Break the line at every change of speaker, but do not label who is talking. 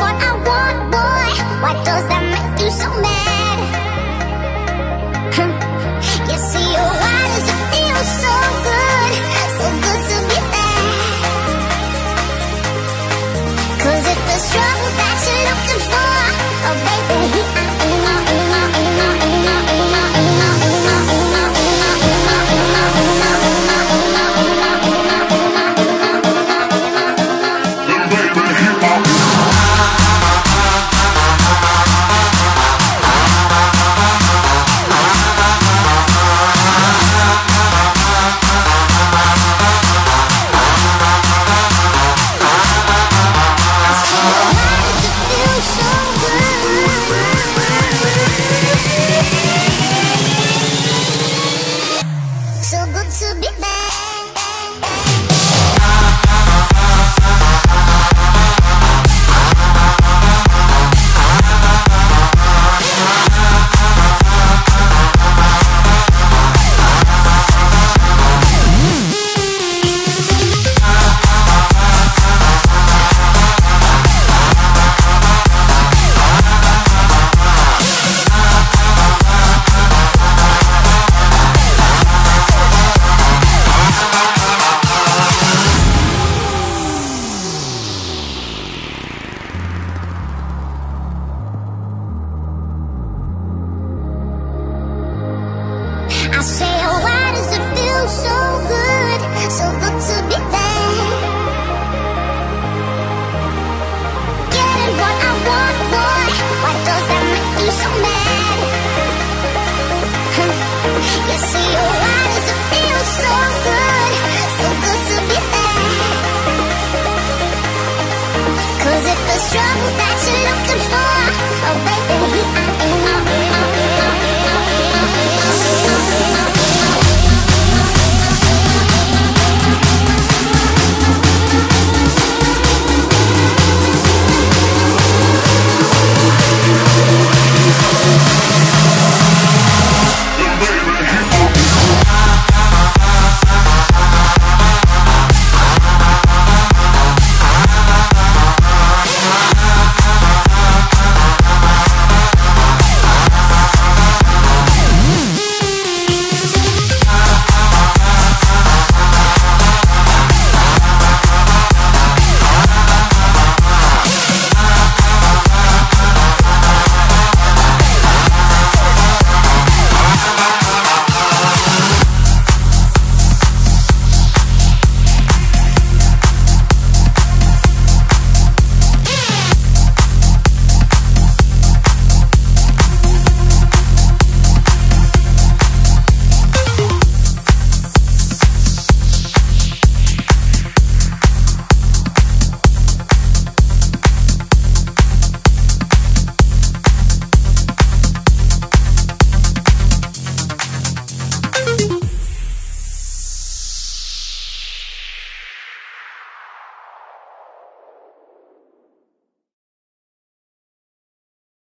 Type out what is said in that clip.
what I want, boy. Why does that make you so mad? You see, oh, why does it feel so good to be bad? 'Cause if there's trouble that you're looking for, oh baby, here I am. I say, oh, why does it feel so good to be bad? Getting what I want, boy. Why does that make you so mad? You see, oh, why does it feel so good to be bad? 'Cause if there's trouble that you're looking for, oh baby,